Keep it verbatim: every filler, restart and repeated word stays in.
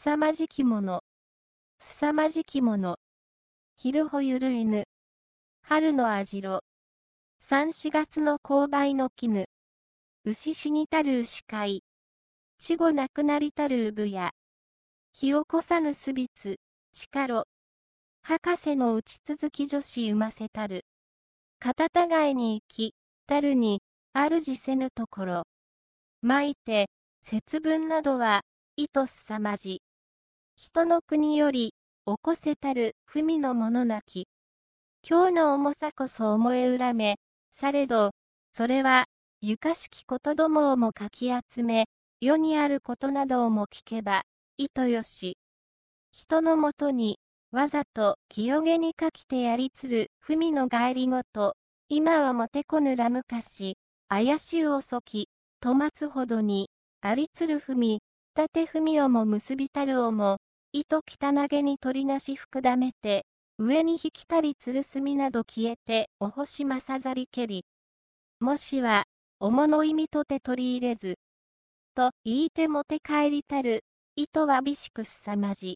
凄まじきもの。凄まじきもの。昼ほゆる犬。春のあじろ。三四月の勾配の絹。牛死にたる牛飼い。稚語なくなりたる産や。火起こさぬすびつ、力。博士の打ち続き女子産ませたる。片互いに生き、たるに、主せぬところ。まいて、節分などは、意図すさまじ。人の国より、起こせたる、文のものなき。今日の重さこそ思え恨め、されど、それは、ゆかしきことどもをもかき集め、世にあることなどをも聞けば、意図よし。人のもとに、わざと清げにかきてやりつる文の帰りごと、今はもてこぬら昔、怪しう遅き、と待つほどに、ありつる文、たて文をも結びたるをも、糸汚げに取りなしふくだめて、上に引きたりつるすみなど消えて、お星まさざりけり。もしは、おもの意味とて取り入れず、と言いてもて帰りたる、糸わびしくすさまじ。